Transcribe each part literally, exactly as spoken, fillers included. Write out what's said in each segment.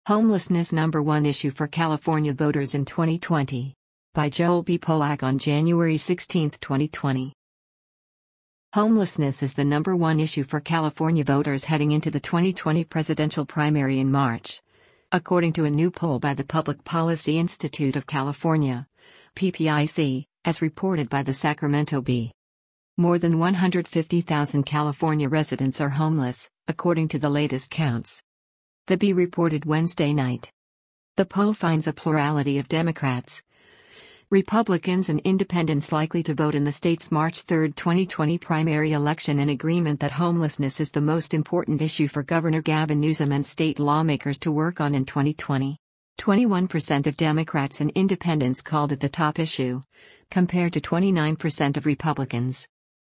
Homelessness Number One Issue for California Voters in twenty twenty. By Joel B. Polak on January sixteenth, twenty twenty. Homelessness is the number one issue for California voters heading into the twenty twenty presidential primary in March. According to a new poll by the Public Policy Institute of California, P P I C, as reported by the Sacramento Bee. More than one hundred fifty thousand California residents are homeless, according to the latest counts. The Bee reported Wednesday night. The poll finds a plurality of Democrats, Republicans and independents likely to vote in the state's March third, twenty twenty primary election in agreement that homelessness is the most important issue for Governor Gavin Newsom and state lawmakers to work on in twenty twenty. twenty-one percent of Democrats and independents called it the top issue, compared to twenty-nine percent of Republicans.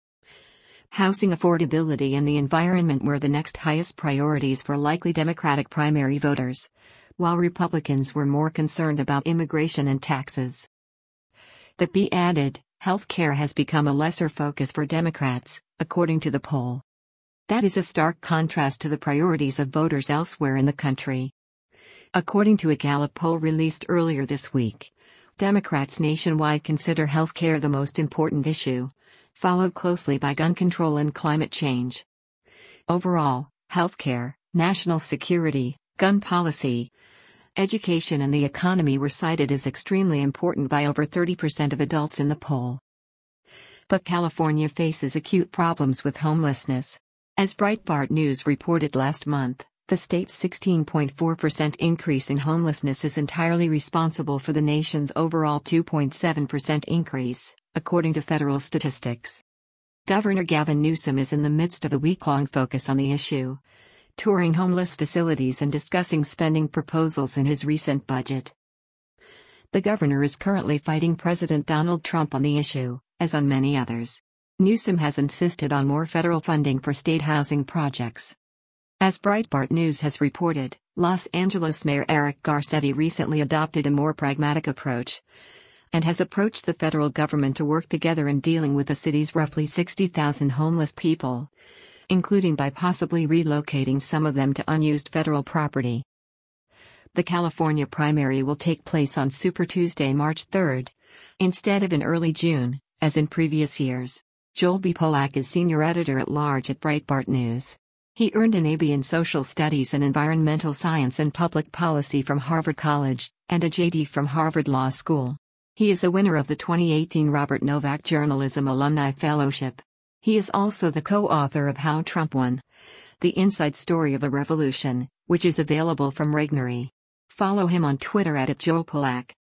Housing affordability and the environment were the next highest priorities for likely Democratic primary voters, while Republicans were more concerned about immigration and taxes. The Bee added, health care has become a lesser focus for Democrats, according to the poll. That is a stark contrast to the priorities of voters elsewhere in the country. According to a Gallup poll released earlier this week, Democrats nationwide consider health care the most important issue, followed closely by gun control and climate change. Overall, health care, national security, gun policy, education and the economy were cited as extremely important by over thirty percent of adults in the poll. But California faces acute problems with homelessness. As Breitbart News reported last month, the state's sixteen point four percent increase in homelessness is entirely responsible for the nation's overall two point seven percent increase, according to federal statistics. Governor Gavin Newsom is in the midst of a week-long focus on the issue, touring homeless facilities and discussing spending proposals in his recent budget. The governor is currently fighting President Donald Trump on the issue, as on many others. Newsom has insisted on more federal funding for state housing projects. As Breitbart News has reported, Los Angeles Mayor Eric Garcetti recently adopted a more pragmatic approach and has approached the federal government to work together in dealing with the city's roughly sixty thousand homeless people, including by possibly relocating some of them to unused federal property. The California primary will take place on Super Tuesday, March third, instead of in early June, as in previous years. Joel B. Polak is senior editor-at-large at Breitbart News. He earned an A B in Social Studies and Environmental Science and Public Policy from Harvard College, and a J D from Harvard Law School. He is a winner of the twenty eighteen Robert Novak Journalism Alumni Fellowship. He is also the co-author of How Trump Won: The Inside Story of a Revolution, which is available from Regnery. Follow him on Twitter at Joel Polak.